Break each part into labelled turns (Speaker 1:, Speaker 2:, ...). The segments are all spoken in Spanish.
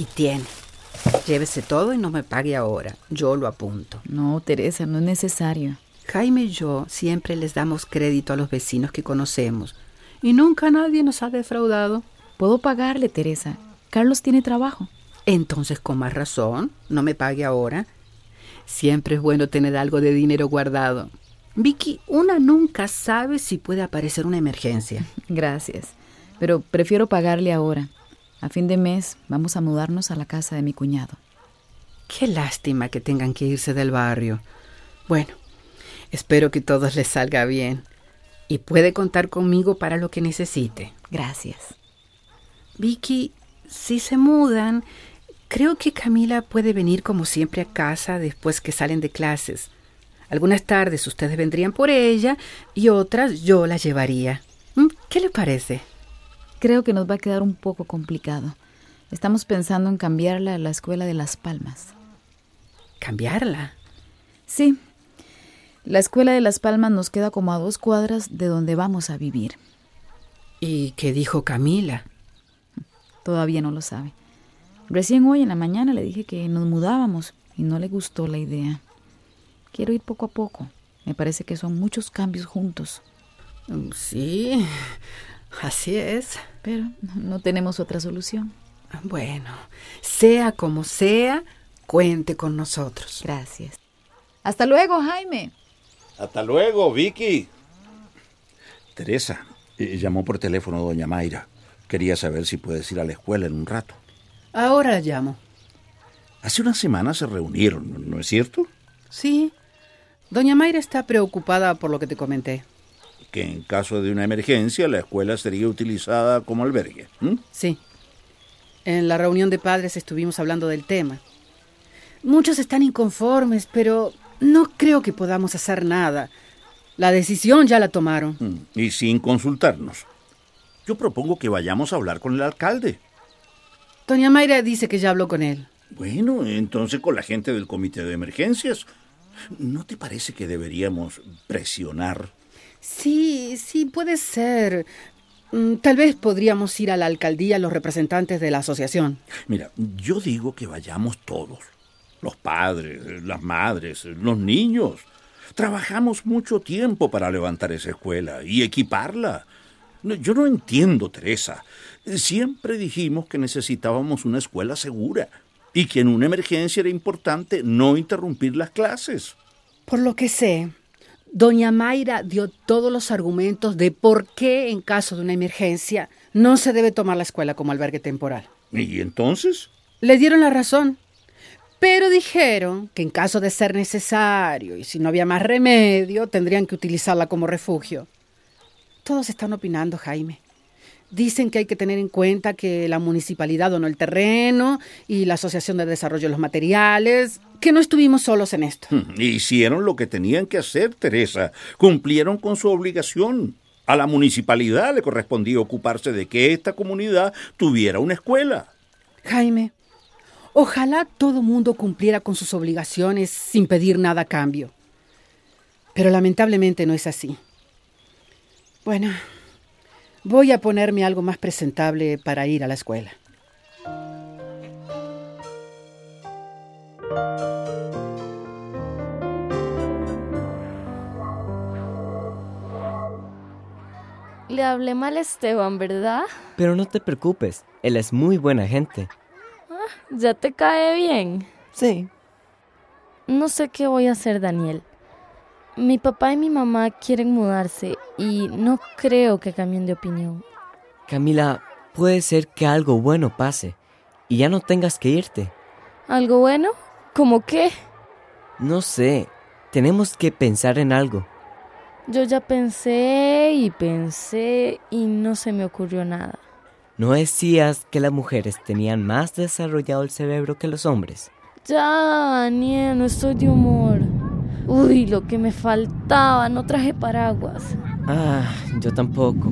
Speaker 1: Aquí tiene. Llévese todo y no me pague ahora. Yo lo apunto.
Speaker 2: No, Teresa, no es necesario.
Speaker 1: Jaime y yo siempre les damos crédito a los vecinos que conocemos. Y nunca nadie nos ha defraudado.
Speaker 2: Puedo pagarle, Teresa. Carlos tiene trabajo.
Speaker 1: Entonces, con más razón, no me pague ahora. Siempre es bueno tener algo de dinero guardado. Vicky, una nunca sabe si puede aparecer una emergencia.
Speaker 2: Gracias, pero prefiero pagarle ahora. A fin de mes vamos a mudarnos a la casa de mi cuñado.
Speaker 1: Qué lástima que tengan que irse del barrio. Bueno, espero que todo les salga bien. Y puede contar conmigo para lo que necesite.
Speaker 2: Gracias.
Speaker 1: Vicky, si se mudan, creo que Camila puede venir como siempre a casa después que salen de clases. Algunas tardes ustedes vendrían por ella y otras yo la llevaría. ¿Qué le parece?
Speaker 2: Creo que nos va a quedar un poco complicado. Estamos pensando en cambiarla a la escuela de Las Palmas.
Speaker 1: ¿Cambiarla?
Speaker 2: Sí. La escuela de Las Palmas nos queda como a 2 cuadras de donde vamos a vivir.
Speaker 1: ¿Y qué dijo Camila?
Speaker 2: Todavía no lo sabe. Recién hoy en la mañana le dije que nos mudábamos y no le gustó la idea. Quiero ir poco a poco. Me parece que son muchos cambios juntos.
Speaker 1: Sí, así es.
Speaker 2: Pero no tenemos otra solución.
Speaker 1: Bueno, sea como sea, cuente con nosotros.
Speaker 2: Gracias. Hasta luego, Jaime.
Speaker 3: Hasta luego, Vicky. Teresa, llamó por teléfono doña Mayra. Quería saber si puedes ir a la escuela en un rato.
Speaker 1: Ahora la llamo.
Speaker 3: Hace una semana se reunieron, ¿no es cierto?
Speaker 1: Sí. Doña Mayra está preocupada por lo que te comenté.
Speaker 3: Que en caso de una emergencia la escuela sería utilizada como albergue.
Speaker 1: Sí. En la reunión de padres estuvimos hablando del tema. Muchos están inconformes, pero no creo que podamos hacer nada. La decisión ya la tomaron.
Speaker 3: Y sin consultarnos. Yo propongo que vayamos a hablar con el alcalde.
Speaker 1: Doña Mayra dice que ya habló con él.
Speaker 3: Bueno, entonces con la gente del comité de emergencias. ¿No te parece que deberíamos presionar?
Speaker 1: Sí, puede ser. Tal vez podríamos ir a la alcaldía los representantes de la asociación.
Speaker 3: Mira, yo digo que vayamos todos. Los padres, las madres, los niños. Trabajamos mucho tiempo para levantar esa escuela y equiparla. Yo no entiendo, Teresa. Siempre dijimos que necesitábamos una escuela segura y que en una emergencia era importante no interrumpir las clases.
Speaker 1: Por lo que sé, doña Mayra dio todos los argumentos de por qué en caso de una emergencia no se debe tomar la escuela como albergue temporal.
Speaker 3: ¿Y entonces?
Speaker 1: Le dieron la razón, pero dijeron que en caso de ser necesario y si no había más remedio, tendrían que utilizarla como refugio. Todos están opinando, Jaime. Dicen que hay que tener en cuenta que la municipalidad donó el terreno y la Asociación de Desarrollo de los Materiales, que no estuvimos solos en esto.
Speaker 3: Hicieron lo que tenían que hacer, Teresa. Cumplieron con su obligación. A la municipalidad le correspondía ocuparse de que esta comunidad tuviera una escuela.
Speaker 1: Jaime, ojalá todo mundo cumpliera con sus obligaciones sin pedir nada a cambio. Pero lamentablemente no es así. Bueno, voy a ponerme algo más presentable para ir a la escuela.
Speaker 4: Le hablé mal a Esteban, ¿verdad?
Speaker 5: Pero no te preocupes, él es muy buena gente.
Speaker 4: ¿Ya te cae bien?
Speaker 5: Sí.
Speaker 4: No sé qué voy a hacer, Daniel. Mi papá y mi mamá quieren mudarse y no creo que cambien de opinión.
Speaker 5: Camila, puede ser que algo bueno pase y ya no tengas que irte.
Speaker 4: ¿Algo bueno? ¿Cómo qué?
Speaker 5: No sé, tenemos que pensar en algo.
Speaker 4: Yo ya pensé y no se me ocurrió nada.
Speaker 5: ¿No decías que las mujeres tenían más desarrollado el cerebro que los hombres?
Speaker 4: Ya, Daniel, no estoy de humor. Uy, lo que me faltaba, no traje paraguas.
Speaker 5: Yo tampoco.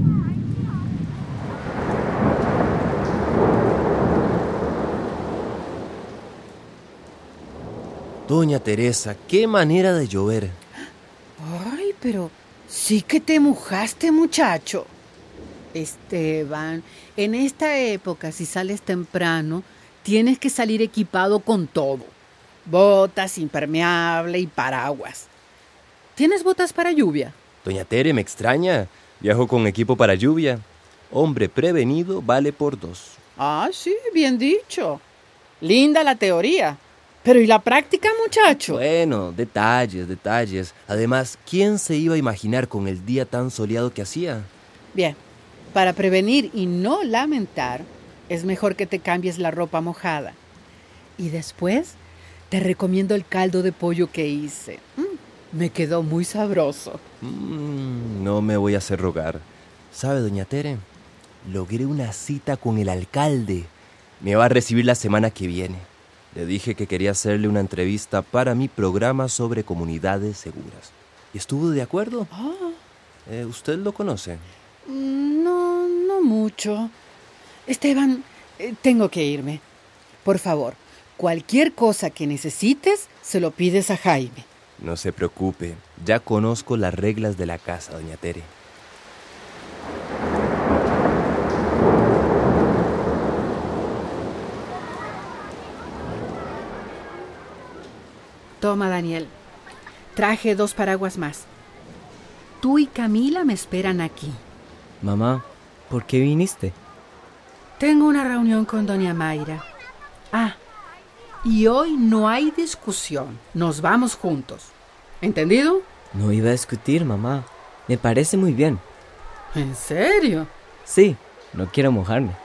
Speaker 6: Doña Teresa, qué manera de llover.
Speaker 1: Ay, pero sí que te mojaste, muchacho. Esteban, en esta época, si sales temprano, tienes que salir equipado con todo. Botas, impermeable y paraguas. ¿Tienes botas para lluvia?
Speaker 6: Doña Tere, me extraña. Viajo con equipo para lluvia. Hombre prevenido vale por 2.
Speaker 1: Ah, sí, bien dicho. Linda la teoría. Pero ¿y la práctica, muchacho?
Speaker 6: Bueno, detalles. Además, ¿quién se iba a imaginar con el día tan soleado que hacía?
Speaker 1: Bien, para prevenir y no lamentar, es mejor que te cambies la ropa mojada. Y después, te recomiendo el caldo de pollo que hice. Me quedó muy sabroso.
Speaker 6: No me voy a hacer rogar. ¿Sabe, doña Tere? Logré una cita con el alcalde. Me va a recibir la semana que viene. Le dije que quería hacerle una entrevista para mi programa sobre comunidades seguras. ¿Y estuvo de acuerdo? ¿Usted lo conoce?
Speaker 1: No mucho. Esteban, tengo que irme. Por favor, cualquier cosa que necesites, se lo pides a Jaime.
Speaker 6: No se preocupe, ya conozco las reglas de la casa, doña Tere.
Speaker 1: Toma, Daniel. Traje 2 paraguas más. Tú y Camila me esperan aquí.
Speaker 5: Mamá, ¿por qué viniste?
Speaker 1: Tengo una reunión con doña Mayra. Y hoy no hay discusión. Nos vamos juntos. ¿Entendido?
Speaker 5: No iba a discutir, mamá. Me parece muy bien.
Speaker 1: ¿En serio?
Speaker 5: Sí, no quiero mojarme.